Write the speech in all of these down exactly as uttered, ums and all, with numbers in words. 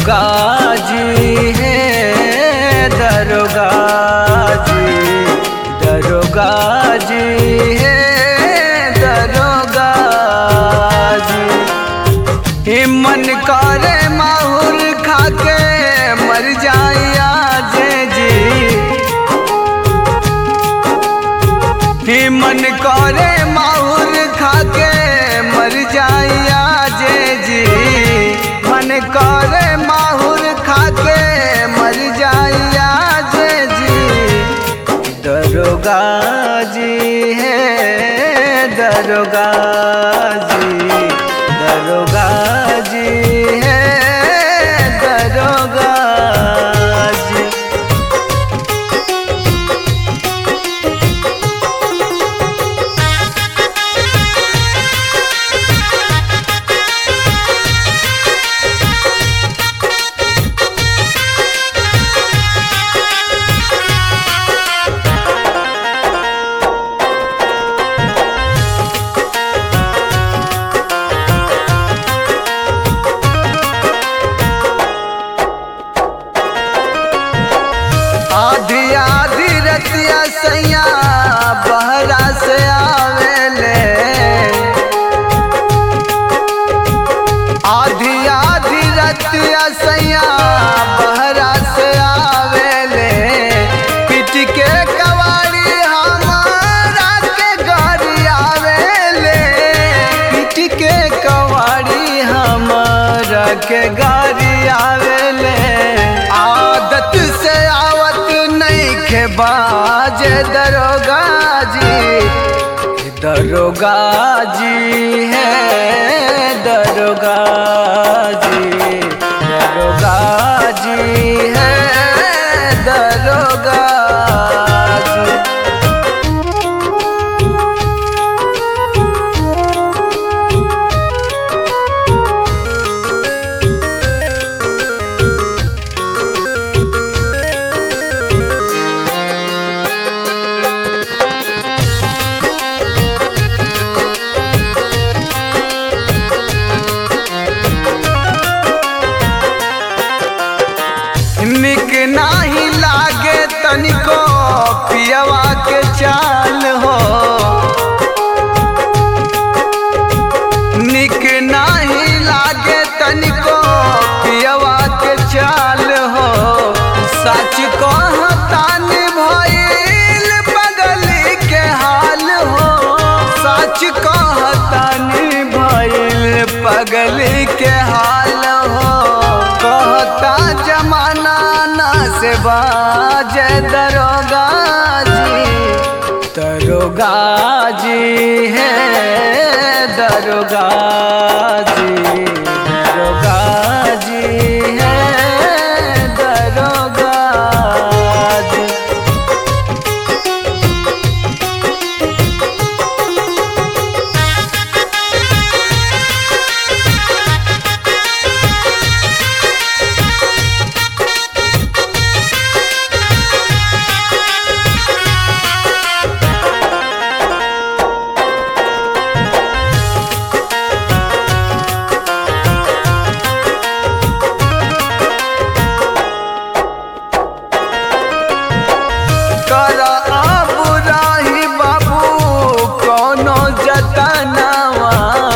दरोगा जी है दरोगा जी, दरोगा जी है दरोगा जी। हे मन करे माहुर खाके मर जाइया जे जी, हे मन करे माहुर खाके मर जाइया जे जी, मन करे माहुर खाके मर जाइया जे जी। दरोगा जी है दरोगा जी, दरोगा जी है दरोगा जी। आधी आधी रतिया सैया बहरा से आवेले, आधी आधी रतिया सैया बहरा से आवेले। पीट के कवाड़ी हमारा के गाड़ी आवेले, पीट के कवाड़ी हमारा के गाड़ी आवेले। आदत से के बाजे दरोगा जी, दरोगा जी है दरोगा जी, दरोगा जी है दरोगा जी। निक नाही लागे तनिको पियवा के चाल हो, निक नाही लागे तनिको पियवा के चाल हो। सच कहतानी भइल पगली के हाल हो, सच कहतानी भइल पगली के हाल हो। कहता जमाना ना से बाजे दरोगा जी, दरोगा जी है दरोगा जी, दरोगा जी है दरोगा जी। कर अब राही बाबू कोनो जतनावा,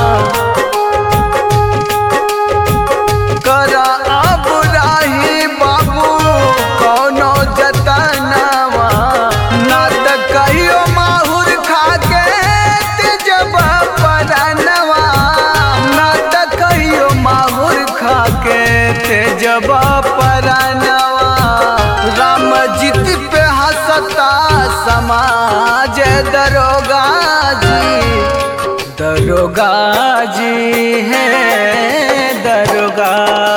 कर अब राही बाबू कोनो जतनावा। ना त कहियो माहुर खाके तेजब परनवा, ना त कहियो माहुर खाके तेजब परनवा। राम जीत पे हंसता समाज दरोगा जी, दरोगा जी है दरोगा